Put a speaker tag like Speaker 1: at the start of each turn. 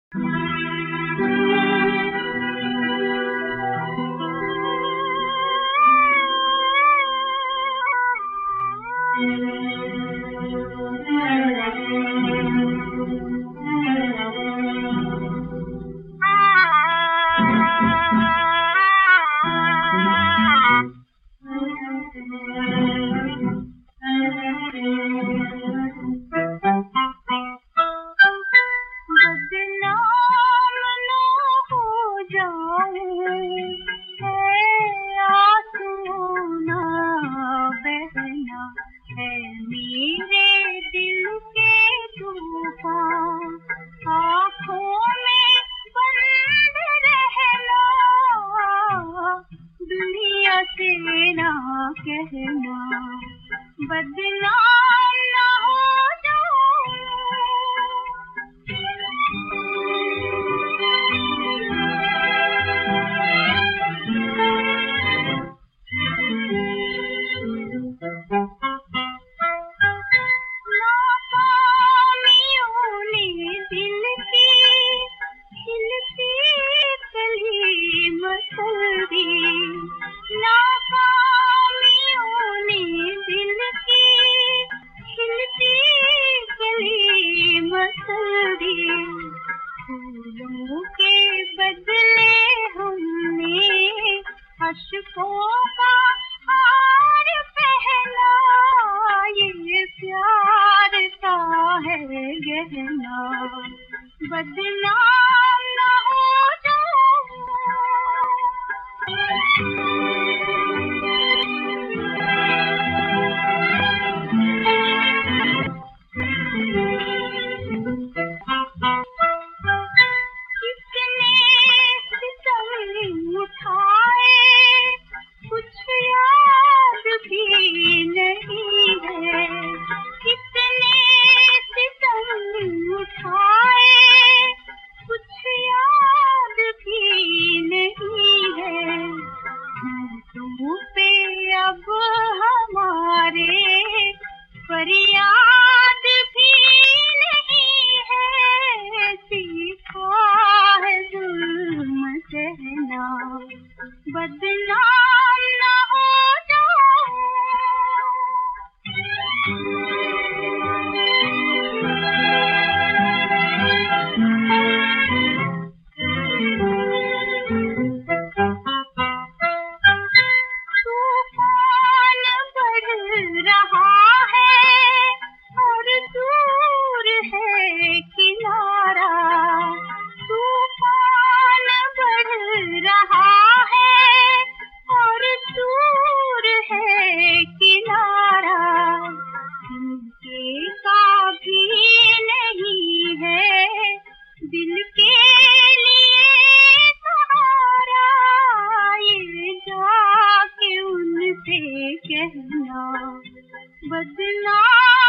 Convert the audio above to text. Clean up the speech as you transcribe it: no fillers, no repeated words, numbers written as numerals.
Speaker 1: कहना बदनाम न हो नाकामियों ने दिल की खिलती कली मसल दी। फूलों के बदले हमने अश्कों का हार पहना, ये प्यार का है गहना बदनाम न हो जाऊं। अब हमारे फरियाद भी नहीं है, सीखा है जुल्म सहना बदनाम न हो जाऊं। दिल के लिए सहारा ये जाके उनसे कहना बदनाम